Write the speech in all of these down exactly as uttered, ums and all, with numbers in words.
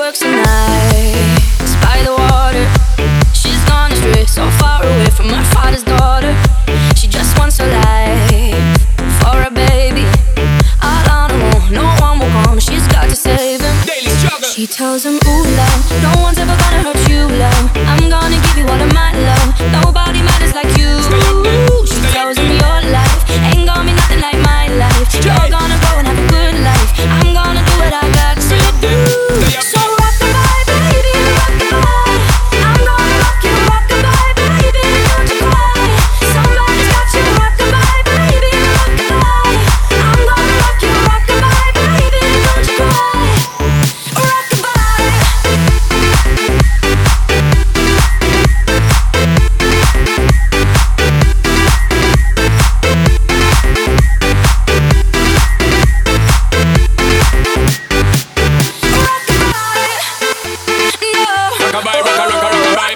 looks nice by the water. She's gone astray, so far away from her father's daughter. She just wants her life for a baby. All on her own, no one will come. She's got to save him. Daily struggle. She tells him, ooh, love, no one's ever gonna hurt you, love. I'm gonna give you all of my love. Nobody matters like you. She tells him your life ain't gonna be nothing like my life. You're gonna go and have a good life. I'm gonna do what I got to do. So rock-a-bye, baby, rock-a-bye. I'm gonna rock you, rock-a-bye, baby, don't you cry. Somebody's got you, rock-a-bye, baby, rock-a-bye. I'm gonna rock you, rock-a-bye, baby, don't you cry. Rock-a-bye. Rock-a-bye, rock-a, rock-a, rock-a-bye.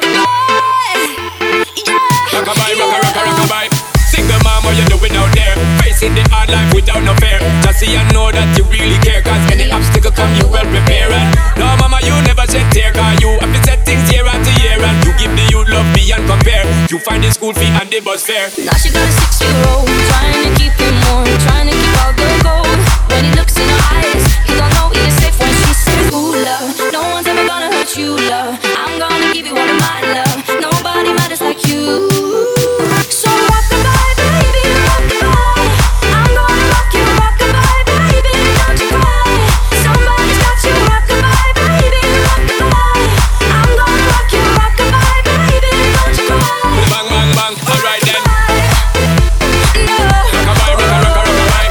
Rock-a-bye, rock-a, rock-a, rock-a-bye. Single mom, what you doing out there? Facing the hard life without no fear. Just see and know that you really care. Cause any obstacle come, you well prepare. And no mama, you never shed tear. Cause you have to set things year after year. And you give the youth love beyond compare. You find the school fee and the bus fare. Now she got a six-year-old, trying to keep him warm, trying to keep all the gold. When he looks in her eyes, he don't know he is safe when she says, ooh, love, no one's ever gonna hurt you, love. I'm gonna give you all of my love. Nobody matters like you. So rock-a-bye, baby, rock-a-bye. I'm gonna rock you, rock-a-bye, baby, don't you cry. Somebody's got you, rock-a-bye, baby, rock-a-bye. I'm gonna rock you, rock-a-bye, baby, don't you cry. Bang, bang, bang, alright then. No. Rock-a-bye, rock-a, rock-a, rock-a-bye.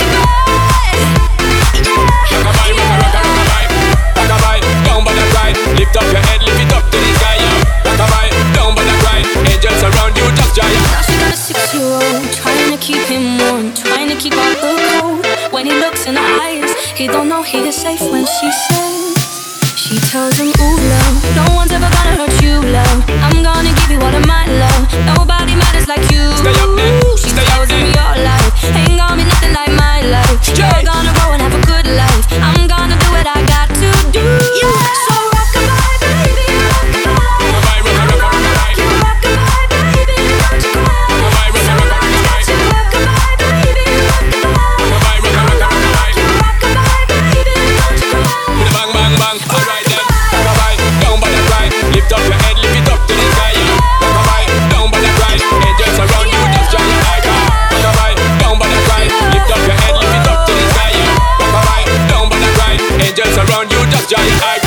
Rock-a-bye, rock-a, rock-a, rock-a-bye. Rock-a-bye, down by the grind. Lift up your head, lift it up to the sky, yeah. Rock-a-bye, down by the grind. Angels around you, just giant. Now she got a six-year-old, trying to keep him warm, trying to keep out the cold. When he looks in her eyes, he don't know he is safe when she says. She tells him, ooh, love, no one's ever gonna hurt you, love. I'm gonna give you all of my love. Nobody matters like you. Stay up there, She stay tells up there. him your life ain't gonna be nothing like my life. You're gonna go and have a good life. I'm gonna do what I got to do. So rock-a-bye, baby, rock-a-bye. Rock-a-bye, rock-a, rock-a, rock-a-bye. You rock-a-bye, baby, don't you cry. Rock-a-bye, rock-a, rock-a, rock-a-bye. You rock-a-bye, baby, rock-a-bye. Rock-a-bye, rock-a, rock-a, rock-a-bye. You rock-a-bye, baby, don't you cry. Bang, bang, bang, alright then. Rock-a-bye, down by the grind. Lift up your head, lift it up to the sky, yeah. Rock-a-bye, down by the grind. Angels around you, just giant icon. Rock-a-bye, down by the grind. Lift up your head, lift it up to the sky, yeah. Rock-a-bye, down by the grind. Angels around you, just giant icon.